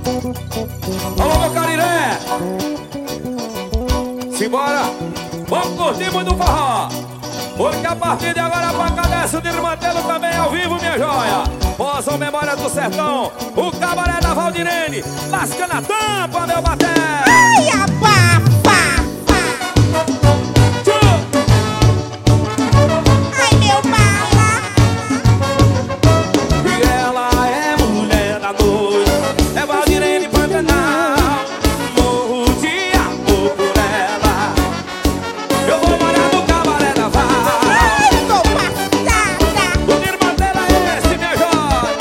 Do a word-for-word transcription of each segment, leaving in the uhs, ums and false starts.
Alô, meu cariré! Simbora! Vamos curtir muito forró! Porque a partir de agora a pancadece de Irmantelo também ao vivo, minha joia! Poçam Memória do Sertão, o cabaré da Valdirene, lascando a tampa, meu baté! Ai, abafa! Ai, meu mala! E ela é mulher da noite, é Valdirene Pantanal. Morro de amor por ela, eu vou morar no cabaré da Val. Ai, tô passada! O Irmantelo é esse, minha joia!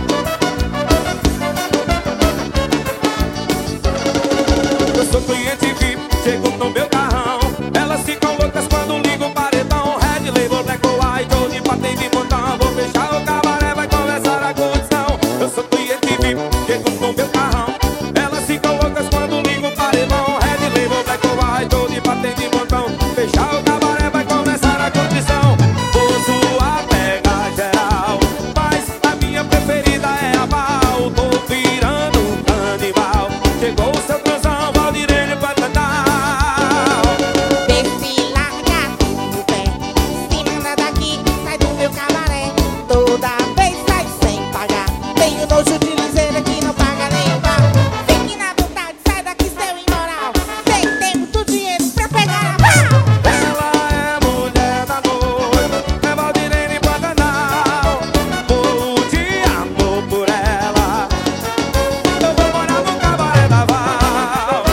Eu sou cliente V I P, chego no meu carrão. Elas ficam loucas quando ligo o paredão. Red Label, Black or White, ou de patente de montão. Vou fechar o cabaré, vai começar a condição. Eu sou cliente V I P, chego no meu carrão. Elas ficam loucas quando ligo o paredão. Red Label, Black or White, ou de patente de montão. Fechar o cabaré, vai começar a condição. Uso a pega geral, mas a minha preferida é a Val. Tô virando um canibal, chegou o seu transão, Valdirene Pantanal. Vê se larga no pé, se manda daqui, sai do meu cabaré. Toda vez sai sem pagar. Tenho nojo de liseira que não paga nem o bar. Fique na vontade, sai daqui, seu imoral. Tem tempo, dinheiro pra pegar a pau. Ela é mulher da noite, é Valdirene Pantanal. Morro de amor por ela, eu vou morar no cabaré da Val.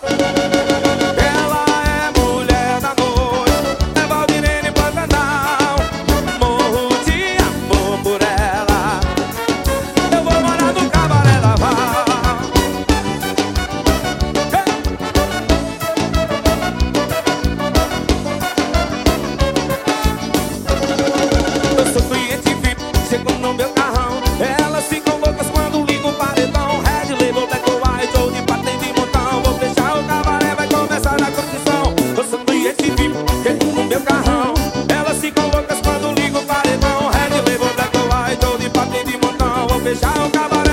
Ela é mulher da noite, é Valdirene Pantanal. Morro de amor por ela, eu vou morar no cabaré da Val. Eu sou cliente V I P, chego no meu carrão. Elas ficam loucas quando ligo o paredão. Red Label, Black or White, ou de patente de montão. Vou fechar o cabaré, vai começar a condição. Eu sou cliente V I P, chego no meu carrão. Elas ficam loucas quando ligo o paredão. Red Label, Black or White, ou de patente de montão. Vou fechar o cabaré.